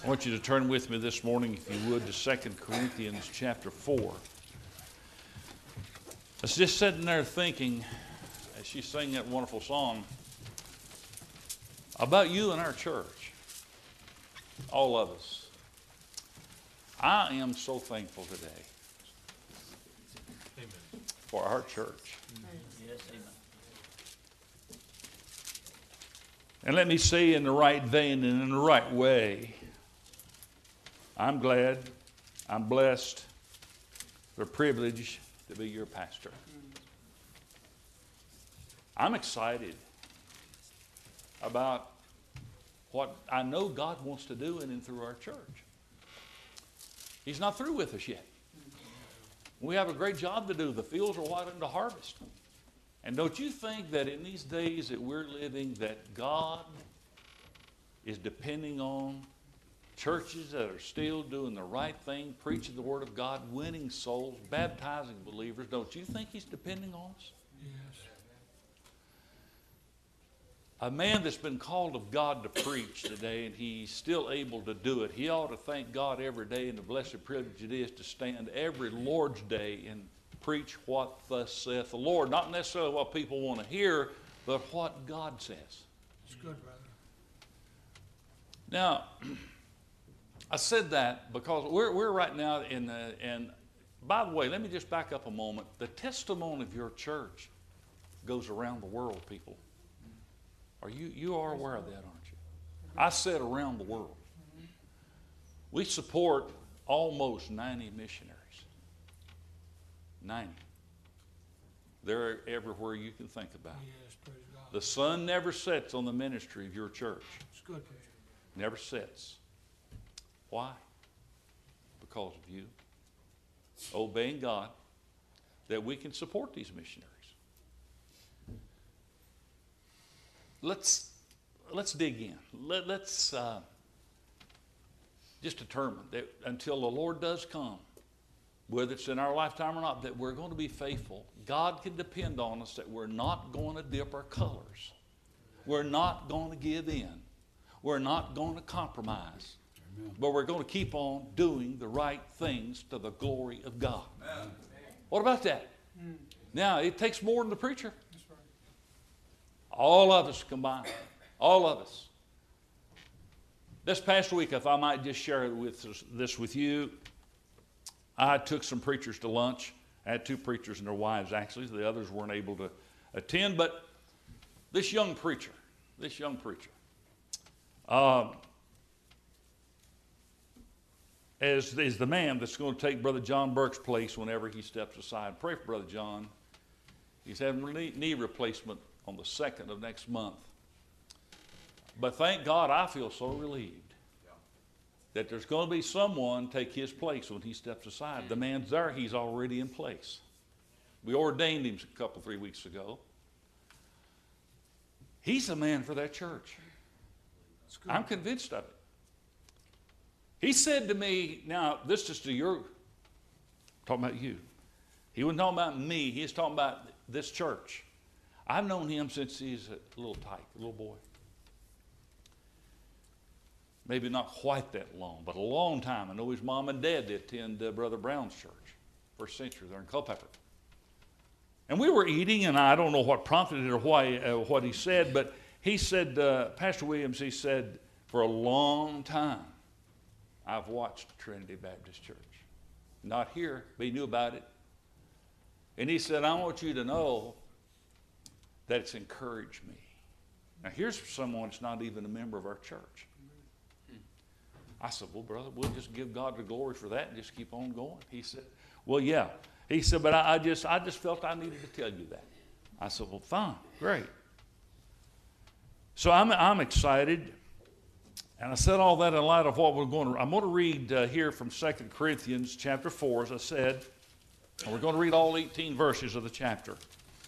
I want you to turn with me this morning, if you would, to 2 Corinthians chapter 4. I was just sitting there thinking, as she sang that wonderful song, about you and our church. All of us. I am so thankful today for our church. Yes, amen. And let me say in the right vein and in the right way, I'm glad, I'm blessed, the privilege to be your pastor. I'm excited about what I know God wants to do in and through our church. He's not through with us yet. We have a great job to do. The fields are white unto harvest. And don't you think that in these days that we're living, that God is depending on churches that are still doing the right thing, preaching the Word of God, winning souls, baptizing believers? Don't you think He's depending on us? Yes. A man that's been called of God to preach today, and he's still able to do it, he ought to thank God every day and the blessed privilege it is to stand every Lord's Day and preach what thus saith the Lord. Not necessarily what people want to hear, but what God says. It's good, brother. Now, I said that because we're right now in the, and by the way, let me just back up a moment. The testimony of your church goes around the world, people. You are aware of that, aren't you? I said around the world. We support almost 90 missionaries. 90. They're everywhere you can think about. Yes, praise God. The sun never sets on the ministry of your church. It's good, preacher. Never sets. Why? Because of you obeying God, that we can support these missionaries. Let's dig in. Let's just determine that until the Lord does come, whether it's in our lifetime or not, that we're going to be faithful. God can depend on us that we're not going to dip our colors. We're not going to give in. We're not going to compromise. Amen. But we're going to keep on doing the right things to the glory of God. Amen. What about that? Now, it takes more than the preacher. That's right. All of us combined. All of us. This past week, if I might just share this with you, I took some preachers to lunch. I had two preachers and their wives, actually. The others weren't able to attend. But this young preacher, is the man that's going to take Brother John Burke's place whenever he steps aside. Pray for Brother John. He's having knee replacement on the 2nd of next month. But thank God, I feel so relieved that there's going to be someone take his place when he steps aside. The man's there. He's already in place. We ordained him a couple, 3 weeks ago. He's the man for that church. I'm convinced of it. He said to me, now this is to your, talking about you. He wasn't talking about me. He was talking about this church. I've known him since he's a little tyke, a little boy. Maybe not quite that long, but a long time. I know his mom and dad did attend Brother Brown's church, First Century there in Culpeper. And we were eating, and I don't know what prompted it or why, what he said, but he said, Pastor Williams, he said, for a long time, I've watched Trinity Baptist Church. Not here, but he knew about it. And he said, I want you to know that it's encouraged me. Now, here's someone that's not even a member of our church. I said, well, brother, we'll just give God the glory for that and just keep on going. He said, well, yeah. He said, but I just felt I needed to tell you that. I said, well, fine, great. So I'm excited. And I said all that in light of what we're going to, I'm going to read here from 2 Corinthians chapter 4, as I said. And we're going to read all 18 verses of the chapter.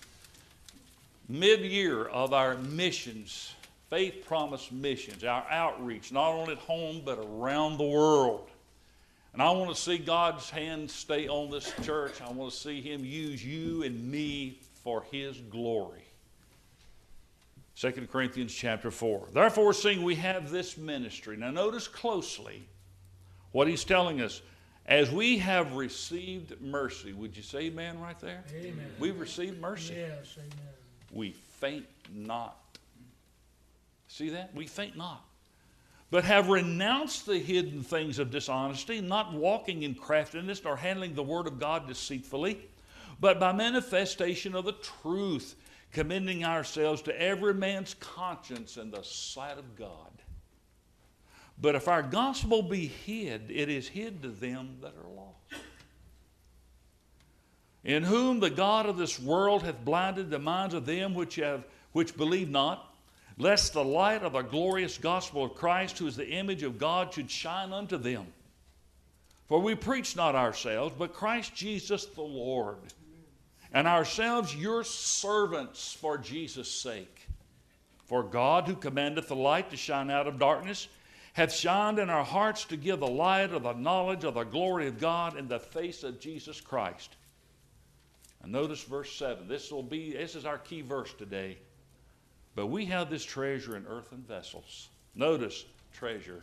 Mid-year of our missions, Faith Promise missions, our outreach, not only at home, but around the world. And I want to see God's hand stay on this church. I want to see Him use you and me for His glory. 2 Corinthians chapter 4. Therefore, seeing we have this ministry. Now notice closely what he's telling us. As we have received mercy. Would you say amen right there? Amen. We've received mercy. Yes, amen. We faint not. See that? We faint not. But have renounced the hidden things of dishonesty, not walking in craftiness, nor handling the word of God deceitfully, but by manifestation of the truth, commending ourselves to every man's conscience in the sight of God. But if our gospel be hid, it is hid to them that are lost. In whom the God of this world hath blinded the minds of them which believe not, lest the light of the glorious gospel of Christ, who is the image of God, should shine unto them. For we preach not ourselves, but Christ Jesus the Lord, and ourselves your servants for Jesus' sake. For God, who commandeth the light to shine out of darkness, hath shined in our hearts to give the light of the knowledge of the glory of God in the face of Jesus Christ. And notice verse 7. This is our key verse today. But we have this treasure in earthen vessels. Notice, treasure.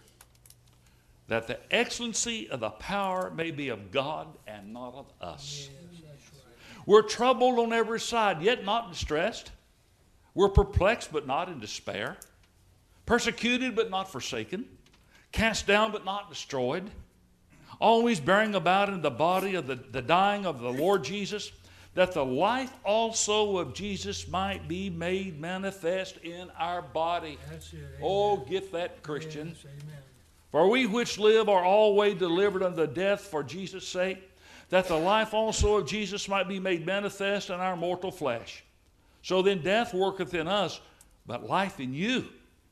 That the excellency of the power may be of God and not of us. Yes, that's right. We're troubled on every side, yet not distressed. We're perplexed, but not in despair. Persecuted, but not forsaken. Cast down, but not destroyed. Always bearing about in the body of the dying of the Lord Jesus, that the life also of Jesus might be made manifest in our body. That's it. Amen. Oh, get that, Christian. Yes, amen. For we which live are always delivered unto death for Jesus' sake, that the life also of Jesus might be made manifest in our mortal flesh. So then death worketh in us, but life in you.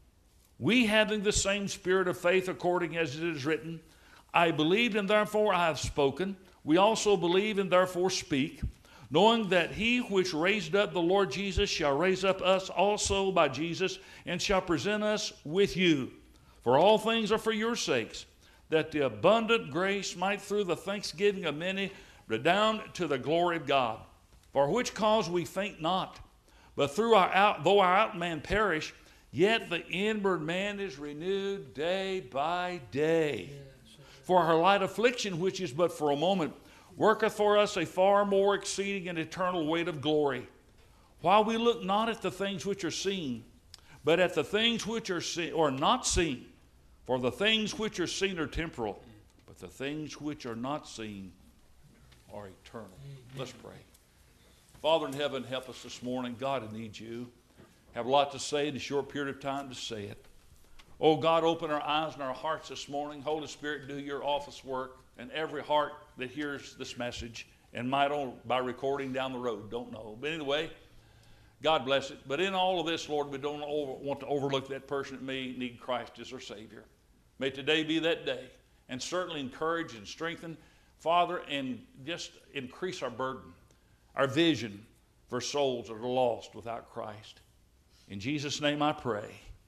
We having the same spirit of faith, according as it is written, I believed and therefore I have spoken. We also believe and therefore speak, knowing that he which raised up the Lord Jesus shall raise up us also by Jesus, and shall present us with you. For all things are for your sakes, that the abundant grace might through the thanksgiving of many redound to the glory of God. For which cause we faint not, but though our outward man perish, yet the inward man is renewed day by day. Yes, For our light affliction, which is but for a moment, worketh for us a far more exceeding and eternal weight of glory. While we look not at the things which are seen, but at the things which are not seen. For the things which are seen are temporal, but the things which are not seen are eternal. Let's pray. Father in heaven, help us this morning. God, I need you. Have a lot to say in a short period of time to say it. Oh God, open our eyes and our hearts this morning. Holy Spirit, do your office work in every heart that hears this message and might by recording down the road. Don't know. But anyway, God bless it. But in all of this, Lord, we don't want to overlook that person that may need Christ as their Savior. May today be that day, and certainly encourage and strengthen, Father, and just increase our burden, our vision for souls that are lost without Christ. In Jesus' name I pray.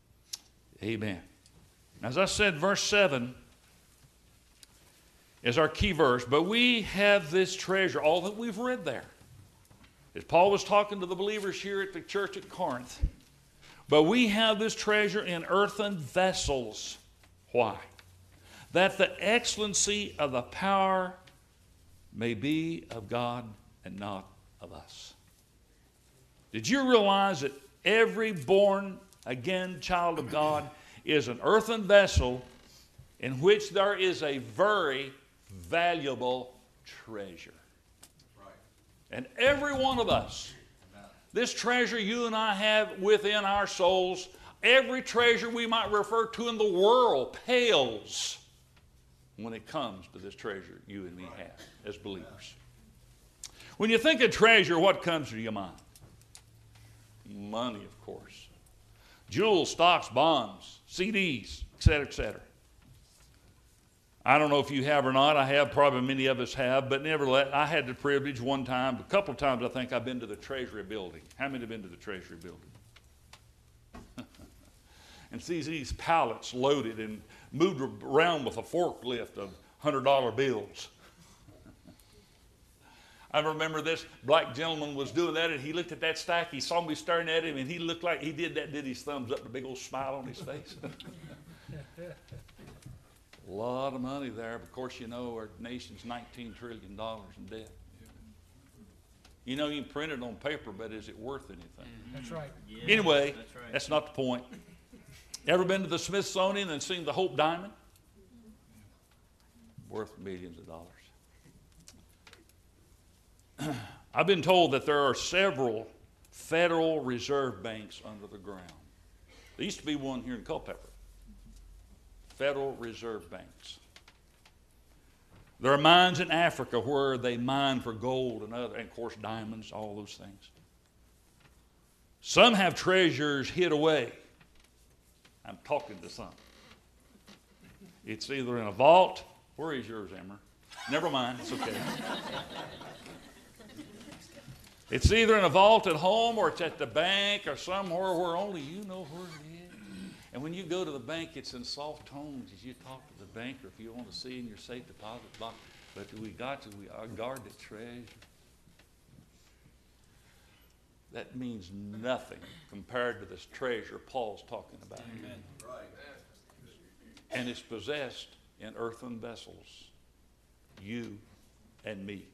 Amen. As I said, verse 7 is our key verse. But we have this treasure, all that we've read there. As Paul was talking to the believers here at the church at Corinth. But we have this treasure in earthen vessels. Why? That the excellency of the power may be of God and not of us. Did you realize that every born again child of God is an earthen vessel in which there is a very valuable treasure? Right. And every one of us, this treasure you and I have within our souls, every treasure we might refer to in the world pales when it comes to this treasure you and me have as believers. When you think of treasure, what comes to your mind? Money, of course. Jewels, stocks, bonds, CDs, etc., etc. I don't know if you have or not. I have, probably many of us have, but nevertheless, I had the privilege one time, a couple of times I think I've been to the Treasury Building. How many have been to the Treasury Building? And see these pallets loaded and moved around with a forklift of $100 bills. I remember this black gentleman was doing that, and he looked at that stack. He saw me staring at him, and he looked like he did his thumbs up, a big old smile on his face. A lot of money there. Of course, you know our nation's $19 trillion in debt. You know, you can print it on paper, but is it worth anything? That's right. Yeah, Anyway, that's right. that's not the point. Ever been to the Smithsonian and seen the Hope Diamond? Worth millions of dollars. I've been told that there are several Federal Reserve banks under the ground. There used to be one here in Culpeper. Federal Reserve banks. There are mines in Africa where they mine for gold and of course diamonds, all those things. Some have treasures hid away. I'm talking to some. It's either in a vault. Where is yours, Emmer? Never mind, it's okay. It's either in a vault at home or it's at the bank or somewhere where only you know where it is. And when you go to the bank, it's in soft tones as you talk to the banker if you want to see in your safe deposit box. But we guard the treasure. That means nothing compared to this treasure Paul's talking about here. And it's possessed in earthen vessels, you and me.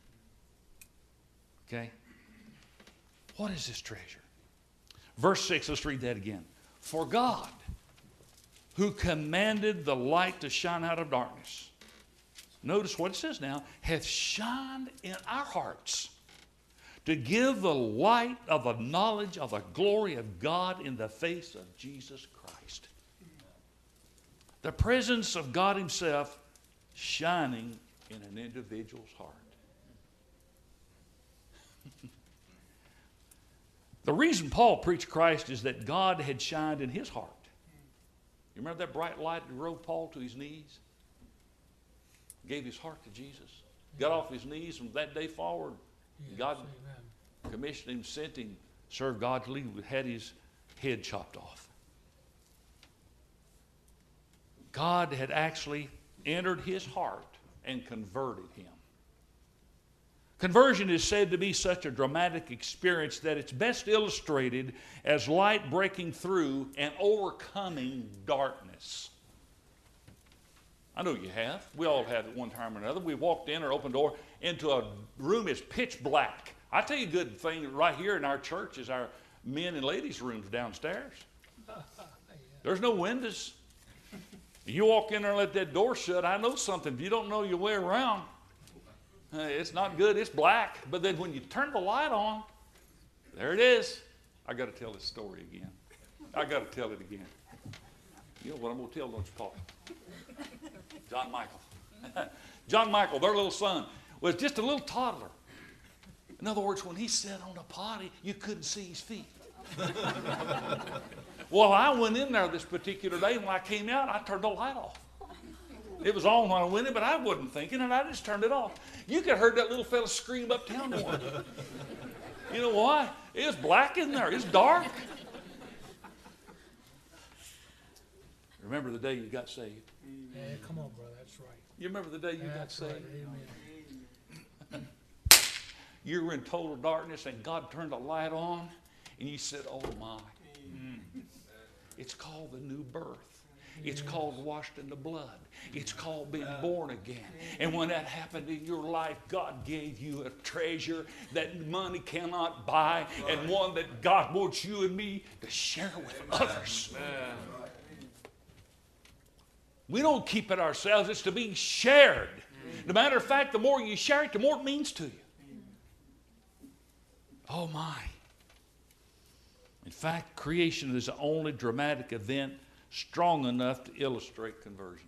Okay? What is this treasure? Verse 6, let's read that again. For God, who commanded the light to shine out of darkness, notice what it says now, hath shined in our hearts to give the light of the knowledge of the glory of God in the face of Jesus Christ. The presence of God himself shining in an individual's heart. The reason Paul preached Christ is that God had shined in his heart. You remember that bright light that drove Paul to his knees? Gave his heart to Jesus. Got off his knees from that day forward. Yes, God amen. commissioned him, sent him, served God till he had his head chopped off. God had actually entered his heart and converted him. Conversion is said to be such a dramatic experience that it's best illustrated as light breaking through and overcoming darkness. I know you have. We all have at one time or another. We walked in or opened door into a room that's pitch black. I tell you a good thing right here in our church is our men and ladies' rooms downstairs. There's no windows. You walk in there and let that door shut, I know something. If you don't know your way around, it's not good. It's black. But then when you turn the light on, there it is. I got to tell this story again. I got to tell it again. You know what I'm going to tell, don't you, Paul? John Michael. John Michael, their little son, was just a little toddler. In other words, when he sat on a potty, you couldn't see his feet. Well, I went in there this particular day, and when I came out, I turned the light off. It was on when I went in, but I wasn't thinking, and I just turned it off. You could have heard that little fella scream uptown one. You know why? It was black in there. It's dark. Remember the day you got saved? Yeah, come on, brother. That's right. You remember the day you got That's saved? right. Amen. You were in total darkness, and God turned the light on, and you said, oh, my. It's called the new birth. It's called washed in the blood. It's called being born again. And when that happened in your life, God gave you a treasure that money cannot buy, and one that God wants you and me to share with others. We don't keep it ourselves. It's to be shared. As a matter of fact, the more you share it, the more it means to you. Oh, my. In fact, creation is the only dramatic event strong enough to illustrate conversion.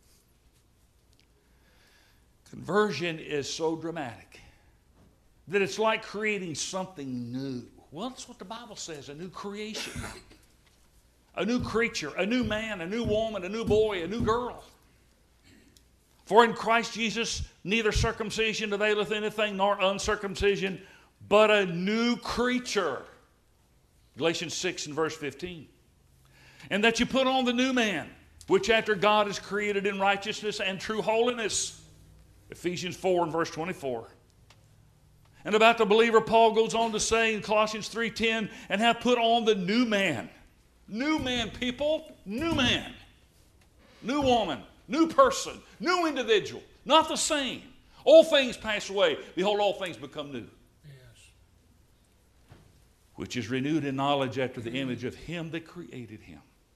Conversion is so dramatic that it's like creating something new. Well, that's what the Bible says, a new creation. A new creature, a new man, a new woman, a new boy, a new girl. For in Christ Jesus, neither circumcision availeth anything, nor uncircumcision, but a new creature. Galatians 6 and verse 15. And that you put on the new man, which after God is created in righteousness and true holiness. Ephesians 4 and verse 24. And about the believer, Paul goes on to say in Colossians 3:10, and have put on the new man. New man, people. New man. New woman. New person. New individual. Not the same. All things pass away. Behold, all things become new. Yes. Which is renewed in knowledge after the image of him that created him.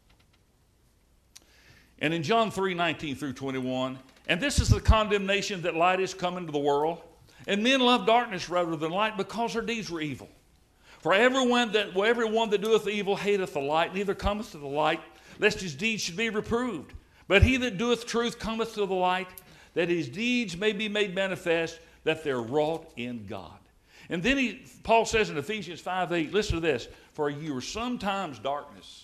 And in John 3:19 through 21, and this is the condemnation that light is come into the world, and men love darkness rather than light because their deeds were evil. For everyone that doeth evil hateth the light, neither cometh to the light, lest his deeds should be reproved. But he that doeth truth cometh to the light, that his deeds may be made manifest, that they're wrought in God. And then Paul says in Ephesians 5:8, listen to this, for you were sometimes darkness.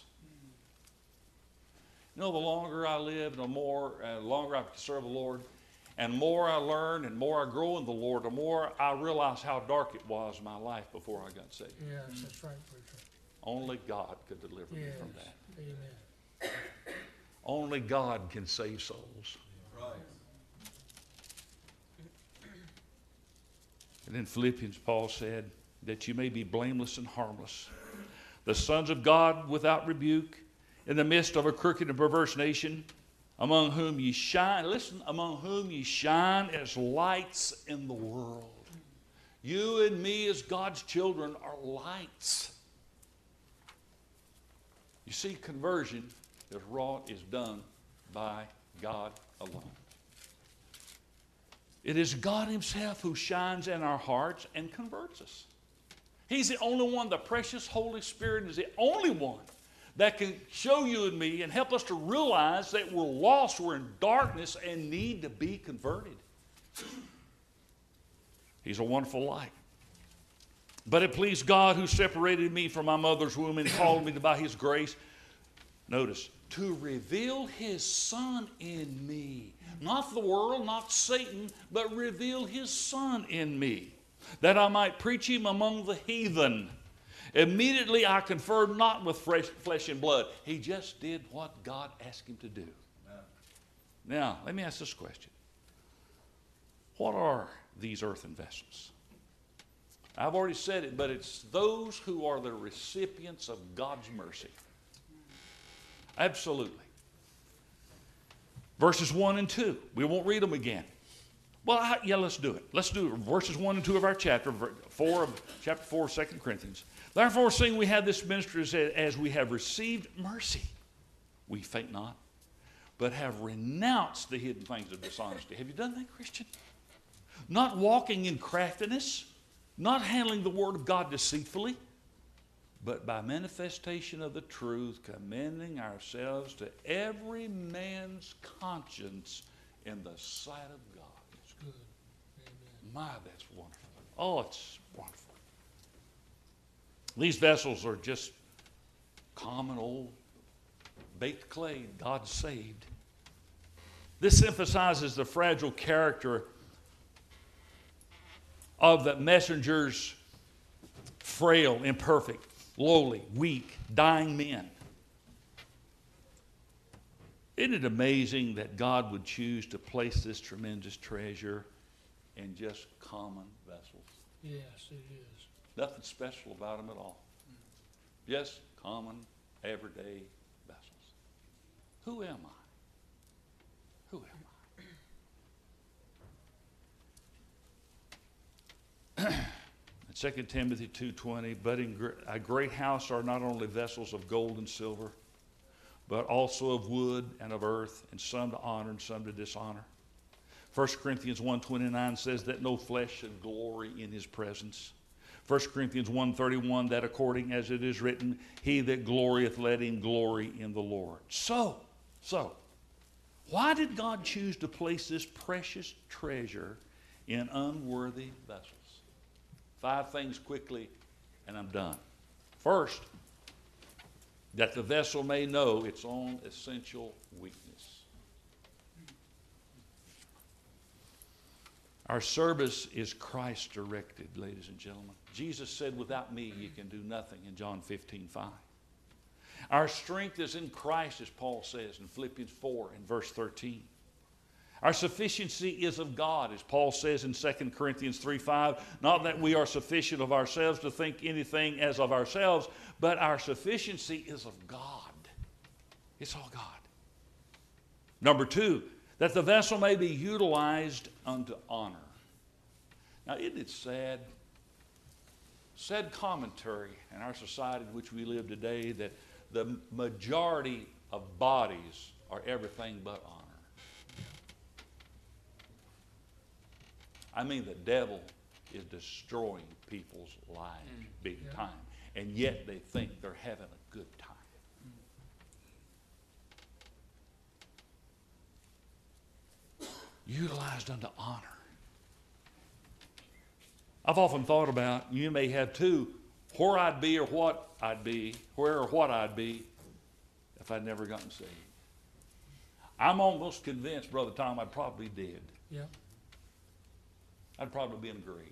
You know, the longer I live, the longer I serve the Lord, and more I learn and more I grow in the Lord, the more I realize how dark it was in my life before I got saved. Yes, that's right, preacher. Only God could deliver me from that. Amen. Only God can save souls. Right. And in Philippians, Paul said that you may be blameless and harmless, the sons of God without rebuke, in the midst of a crooked and perverse nation, among whom ye shine, listen, among whom ye shine as lights in the world. You and me as God's children are lights. You see, conversion is done by God alone. It is God himself who shines in our hearts and converts us. He's the only one, the precious Holy Spirit is the only one that can show you and me and help us to realize that we're lost, we're in darkness, and need to be converted. He's a wonderful light. But it pleased God who separated me from my mother's womb and called me by his grace, notice, to reveal his Son in me. Not the world, not Satan, but reveal his Son in me, that I might preach him among the heathen. Immediately I conferred not with flesh and blood. He just did what God asked him to do. Amen. Now, let me ask this question. What are these earthen vessels? I've already said it, but it's those who are the recipients of God's mercy. Absolutely. Verses 1 and 2. We won't read them again. Well, let's do it. Let's do it. Verses 1 and 2 of our chapter 4 of 2 Corinthians. Therefore, seeing we have this ministry as we have received mercy, we faint not, but have renounced the hidden things of dishonesty. Have you done that, Christian? Not walking in craftiness, not handling the word of God deceitfully, but by manifestation of the truth, commending ourselves to every man's conscience in the sight of God. It's good. Amen. My, that's wonderful. Oh, it's wonderful. These vessels are just common old baked clay God saved. This emphasizes the fragile character of the messengers, frail, imperfect, lowly, weak, dying men. Isn't it amazing that God would choose to place this tremendous treasure in just common vessels? Yes, it is. Nothing special about them at all. Just common, everyday vessels. Who am I? Who am I? In 2 Timothy 2:20, but in a great house are not only vessels of gold and silver, but also of wood and of earth, and some to honor and some to dishonor. 1 Corinthians 1:29 says that no flesh should glory in his presence. 1 Corinthians 1:31, that according as it is written, he that glorieth, let him glory in the Lord. So, why did God choose to place this precious treasure in unworthy vessels? 5 things quickly, and I'm done. First, that the vessel may know its own essential weakness. Our service is Christ-directed, ladies and gentlemen. Jesus said, without me you can do nothing in John 15:5. Our strength is in Christ, as Paul says in Philippians 4 and verse 13. Our sufficiency is of God, as Paul says in 2 Corinthians 3:5. Not that we are sufficient of ourselves to think anything as of ourselves, but our sufficiency is of God. It's all God. Number 2, that the vessel may be utilized unto honor. Now, isn't it sad? Sad commentary in our society in which we live today that the majority of bodies are everything but honor. I mean, the devil is destroying people's lives big time, and yet they think they're having a good time. Utilized unto honor. I've often thought about, you may have too, where I'd be or what I'd be, where or what I'd be if I'd never gotten saved. I'm almost convinced, Brother Tom, I'd probably be dead. Yeah. I'd probably be in a grave.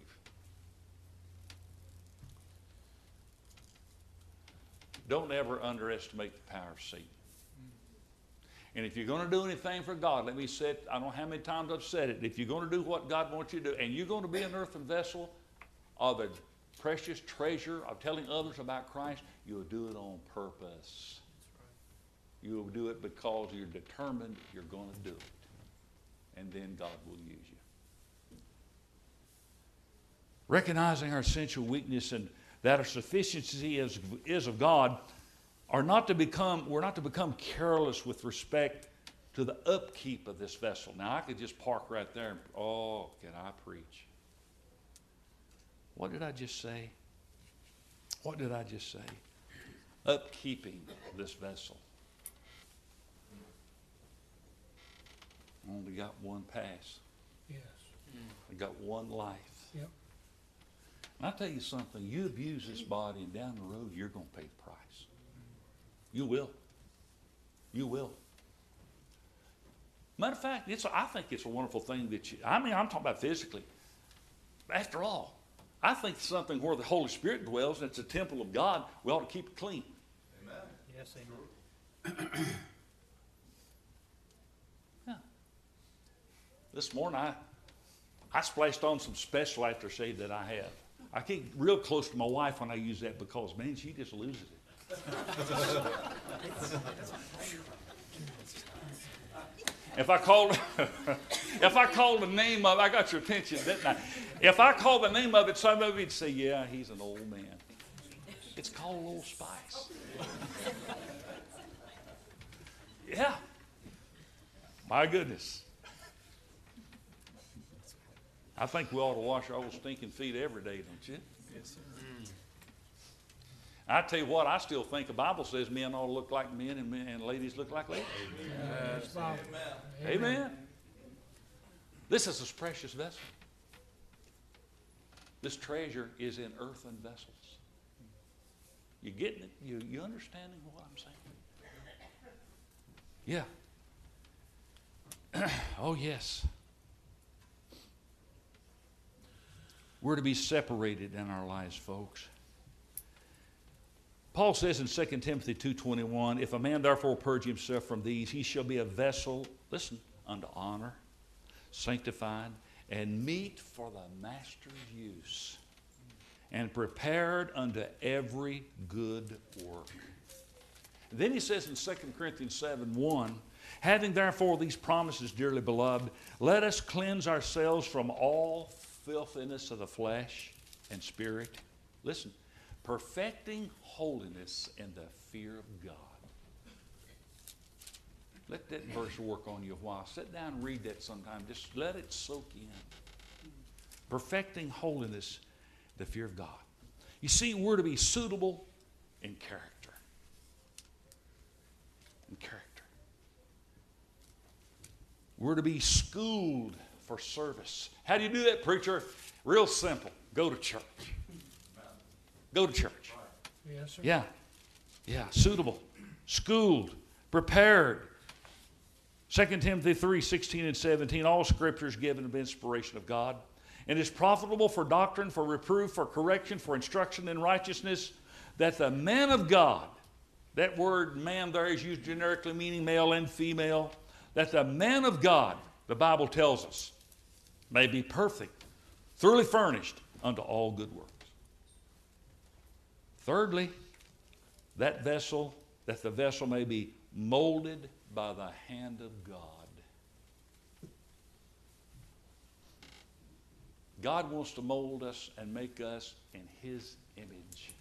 Don't ever underestimate the power of Satan. And if you're going to do anything for God, let me say it, I don't know how many times I've said it, if you're going to do what God wants you to do, and you're going to be an earthen vessel of a precious treasure of telling others about Christ, you'll do it on purpose. You'll do it because you're determined you're going to do it. And then God will use you. Recognizing our essential weakness and that our sufficiency is of God, we're not to become careless with respect to the upkeep of this vessel. Now, I could just park right there and, oh, can I preach? What did I just say? What did I just say? Upkeeping this vessel. I only got one pass. Yes. I got one life. Yep. And I'll tell you something, you abuse this body and down the road you're going to pay the price. You will. You will. Matter of fact, I think it's a wonderful thing that I'm talking about physically. After all, I think something where the Holy Spirit dwells and it's a temple of God, we ought to keep it clean. Amen. Yes, amen. Yeah. This morning I splashed on some special aftershave that I have. I get real close to my wife when I use that because, man, she just loses it. If I called the name of it, I got your attention, didn't I? If I called the name of it, some of you'd say, yeah, he's an old man. It's called Old Spice. Yeah. My goodness. I think we ought to wash our old stinking feet every day, don't you? Yes, sir. I tell you what, I still think the Bible says men ought to look like men and ladies look like ladies. Yes, Bible. Amen. This is a precious vessel. This treasure is in earthen vessels. You getting it? You understanding what I'm saying? Yeah. Oh, yes. We're to be separated in our lives, folks. Paul says in 2 Timothy 2:21, if a man therefore purge himself from these, he shall be a vessel, listen, unto honor, sanctified, and meet for the master's use, and prepared unto every good work. Then he says in 2 Corinthians 7:1, having therefore these promises, dearly beloved, let us cleanse ourselves from all filthiness of the flesh and spirit. Listen, perfecting holiness in the fear of God. Let that verse work on you a while. Sit down and read that sometime. Just let it soak in. Perfecting holiness, the fear of God. You see, we're to be suitable in character. In character. We're to be schooled for service. How do you do that, preacher? Real simple. Go to church. Go to church. Yes, sir. Yeah. Yeah. Suitable. Schooled. Prepared. 2 Timothy 3:16 and 17. All Scripture is given of inspiration of God and is profitable for doctrine, for reproof, for correction, for instruction in righteousness, that the man of God, that word man there is used generically meaning male and female, that the man of God, the Bible tells us, may be perfect, thoroughly furnished unto all good works. Thirdly, that the vessel may be molded by the hand of God. God wants to mold us and make us in His image.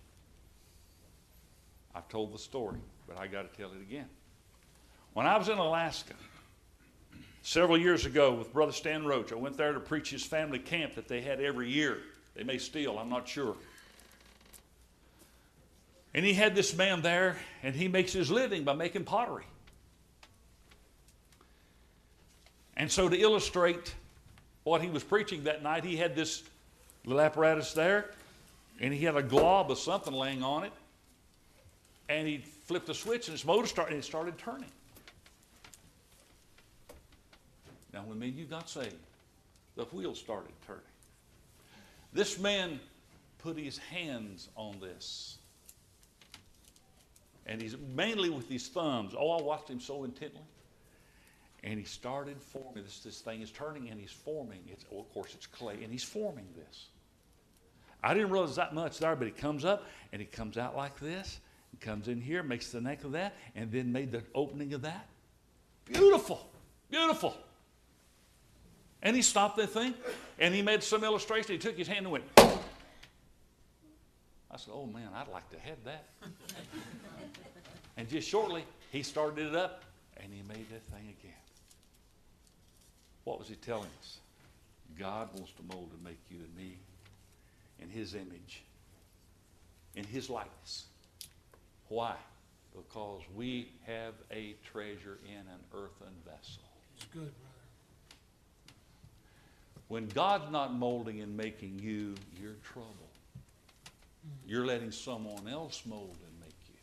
I've told the story, but I got to tell it again. When I was in Alaska several years ago with Brother Stan Roach, I went there to preach his family camp that they had every year. They may still, I'm not sure. And he had this man there, and he makes his living by making pottery. And so to illustrate what he was preaching that night, he had this little apparatus there, and he had a glob of something laying on it, and he flipped a switch, and his motor started, and it started turning. Now, when me and you got saved, the wheels started turning. This man put his hands on this, and he's mainly with his thumbs. Oh, I watched him so intently. And he started forming this thing is turning, and he's forming. Of course, it's clay, and he's forming this. I didn't realize that much there, but he comes up, and he comes out like this. He comes in here, makes the neck of that, and then made the opening of that. Beautiful, beautiful. And he stopped that thing, and he made some illustration. He took his hand and went. I said, oh, man, I'd like to have that. And just shortly, he started it up, and he made that thing again. What was he telling us? God wants to mold and make you and me in His image, in His likeness. Why? Because we have a treasure in an earthen vessel. It's good, brother. When God's not molding and making you, you're in trouble. You're letting someone else mold and make you.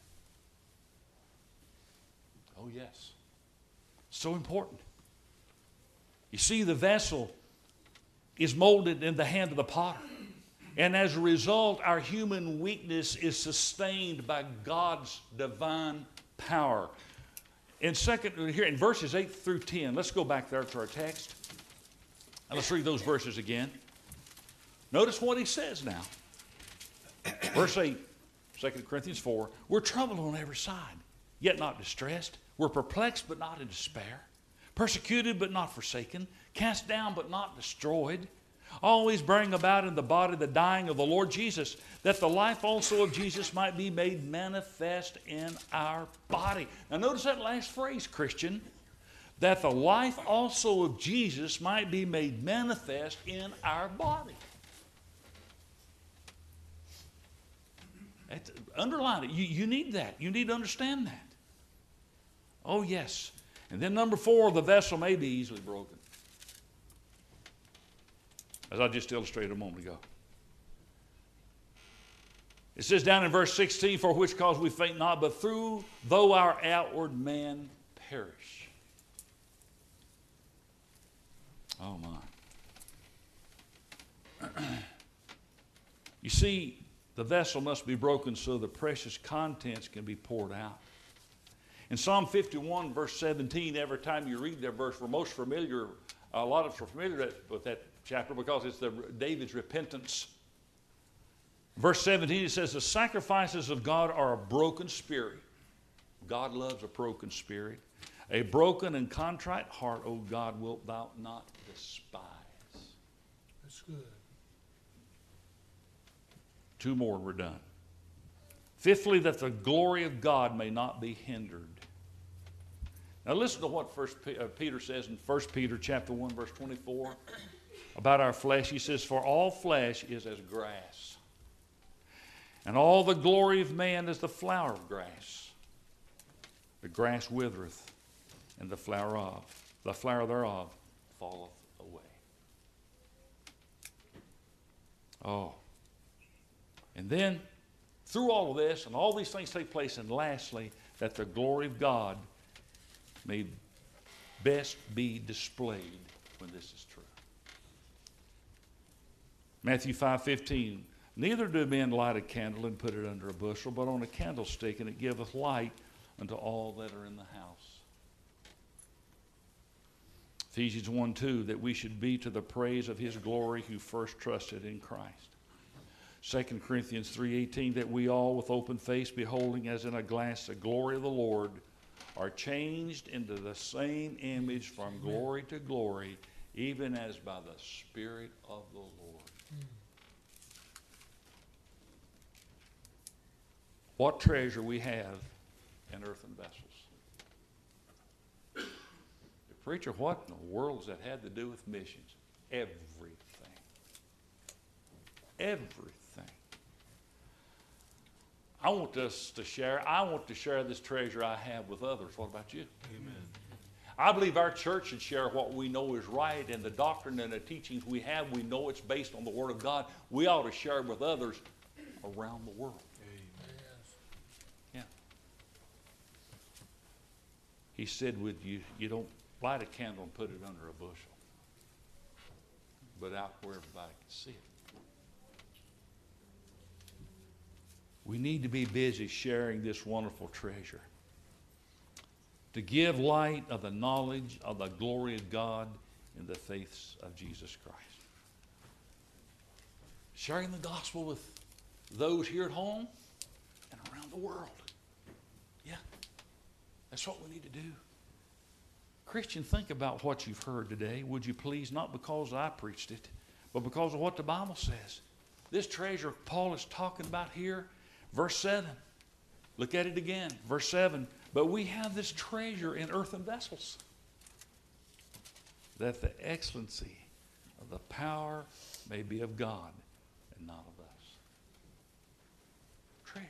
Oh, yes. So important. You see, the vessel is molded in the hand of the potter. And as a result, our human weakness is sustained by God's divine power. In verses 8 through 10, let's go back there to our text. And let's read those verses again. Notice what he says now. Verse 8, 2 Corinthians 4, we're troubled on every side, yet not distressed. We're perplexed, but not in despair. Persecuted, but not forsaken. Cast down, but not destroyed. Always bearing about in the body the dying of the Lord Jesus, that the life also of Jesus might be made manifest in our body. Now notice that last phrase, Christian. That the life also of Jesus might be made manifest in our body. Underline it. You need that. You need to understand that. Oh, yes. And then number 4, the vessel may be easily broken. As I just illustrated a moment ago. It says down in verse 16, for which cause we faint not, but though our outward man perish. Oh, my. You see, the vessel must be broken so the precious contents can be poured out. In Psalm 51, verse 17, every time you read that verse, we're most familiar, a lot of us are familiar with that chapter because it's David's repentance. Verse 17, it says, the sacrifices of God are a broken spirit. God loves a broken spirit. A broken and contrite heart, O God, wilt thou not despise. That's good. 2 more, we're done. Fifthly, that the glory of God may not be hindered. Now listen to what Peter says in 1 Peter chapter 1, verse 24 about our flesh. He says, for all flesh is as grass, and all the glory of man is the flower of grass. The grass withereth, and the flower thereof falleth away. Oh. And then, through all of this, and all these things take place, and lastly, that the glory of God may best be displayed when this is true. Matthew 5:15, neither do men light a candle and put it under a bushel, but on a candlestick, and it giveth light unto all that are in the house. Ephesians 1:2, that we should be to the praise of his glory who first trusted in Christ. 2 Corinthians 3:18, that we all with open face, beholding as in a glass the glory of the Lord, are changed into the same image from glory to glory, even as by the Spirit of the Lord. What treasure we have in earthen vessels. Preacher, what in the world does that have to do with missions? Everything. Everything. I want to share this treasure I have with others. What about you? Amen. I believe our church should share what we know is right, and the doctrine and the teachings we have, we know it's based on the Word of God. We ought to share it with others around the world. Yeah. He said with you, you don't light a candle and put it under a bushel, but out where everybody can see it. We need to be busy sharing this wonderful treasure, to give light of the knowledge of the glory of God in the faith of Jesus Christ. Sharing the gospel with those here at home and around the world. Yeah, that's what we need to do. Christian, think about what you've heard today, would you please? Not because I preached it, but because of what the Bible says. This treasure Paul is talking about here, verse 7. Look at it again, verse 7. But we have this treasure in earthen vessels, that the excellency of the power may be of God and not of us. Treasure.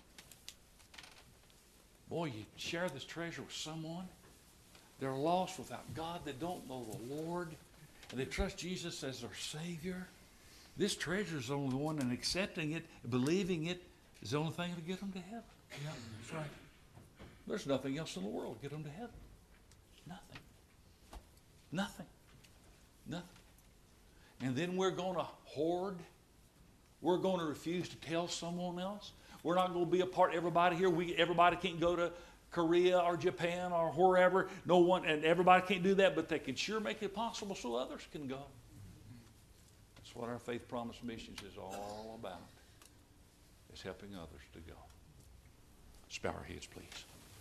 Boy, you share this treasure with someone. They're lost without God. They don't know the Lord. And they trust Jesus as their Savior. This treasure is the only one, and accepting it, believing it, is the only thing that'll get them to heaven. Yeah, that's right. There's nothing else in the world to get them to heaven. Nothing. Nothing. Nothing. And then we're going to hoard. We're going to refuse to tell someone else. We're not going to be a part of everybody here. Everybody can't go to Korea or Japan or wherever. No one, and everybody can't do that, but they can sure make it possible so others can go. That's what our Faith Promise Missions is all about. It's helping others to go. Let's bow our heads, please.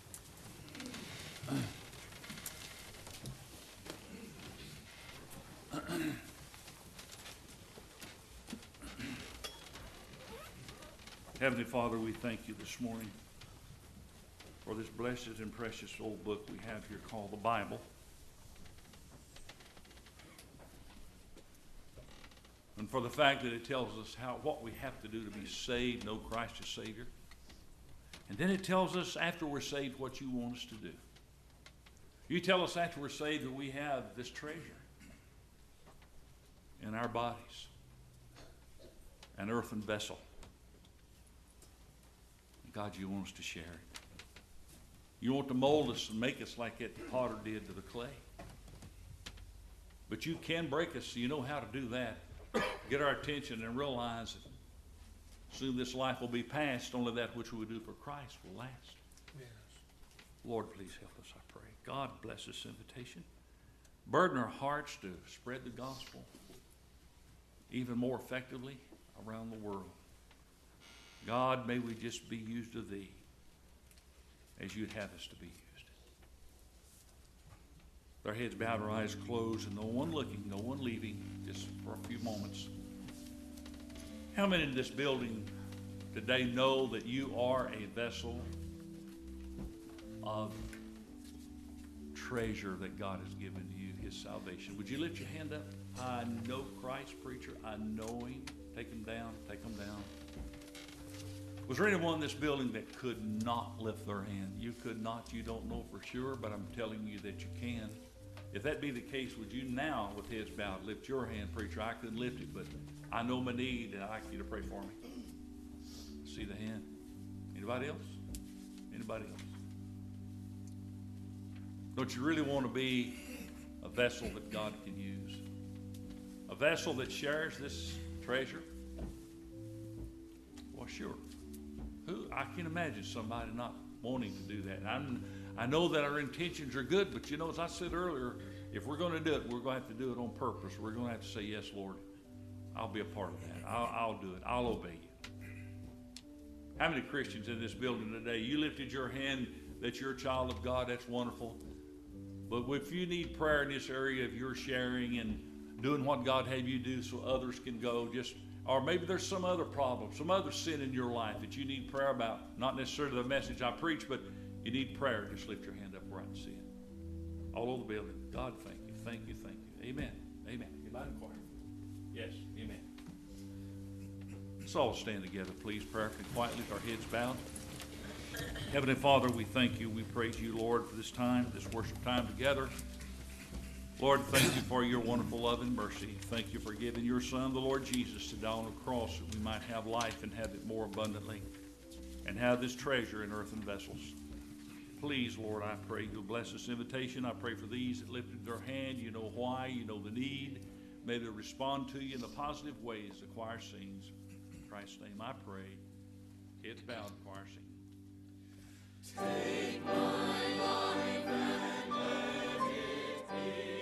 Heavenly Father, we thank you this morning for this blessed and precious old book we have here called the Bible. And for the fact that it tells us what we have to do to be saved, know Christ as Savior. And then it tells us after we're saved what you want us to do. You tell us after we're saved that we have this treasure in our bodies, an earthen vessel. God, you want us to share it. You want to mold us and make us like that potter did to the clay. But you can break us, so you know how to do that. Get our attention and realize that soon this life will be past. Only that which we would do for Christ will last. Yes. Lord, please help us, I pray. God bless this invitation. Burden our hearts to spread the gospel even more effectively around the world. God, may we just be used of thee as you'd have us to be used. With our heads bowed, our eyes closed, and no one looking, no one leaving, just for a few moments. How many in this building today know that you are a vessel of treasure that God has given to you, his salvation? Would you lift your hand up? I know Christ, preacher. I know him. Take him down. Take him down. Was there anyone in this building that could not lift their hand? You could not. You don't know for sure, but I'm telling you that you can. If that be the case, would you now, with heads bowed, lift your hand, preacher? I couldn't lift it, but I know my need, and I'd like you to pray for me. See the hand. Anybody else? Anybody else? Don't you really want to be a vessel that God can use? A vessel that shares this treasure? Well, sure. I can imagine somebody not wanting to do that. I know that our intentions are good, but you know, as I said earlier, If we're going to do it, we're going to have to do it on purpose. We're going to have to say, yes, Lord, I'll be a part of that. I'll do it. I'll obey you. How many Christians in this building today, you lifted your hand that you're a child of God? That's wonderful. But if you need prayer in this area of your sharing and doing what God had you do so others can go, or maybe there's some other problem, some other sin in your life that you need prayer about, not necessarily the message I preach, but you need prayer, just lift your hand up where I can see it. All over the building. God, thank you, thank you, thank you. Amen, amen. Anybody in choir? Yes, amen. Let's all stand together, please, prayerfully, quietly, with our heads bowed. Heavenly Father, we thank you, we praise you, Lord, for this time, this worship time together. Lord, thank you for your wonderful love and mercy. Thank you for giving your Son, the Lord Jesus, to die on the cross that we might have life and have it more abundantly and have this treasure in earthen vessels. Please, Lord, I pray you'll bless this invitation. I pray for these that lifted their hand. You know why. You know the need. May they respond to you in the positive ways the choir sings. In Christ's name I pray. Heads bowed, choir sing. Take my life and let it be.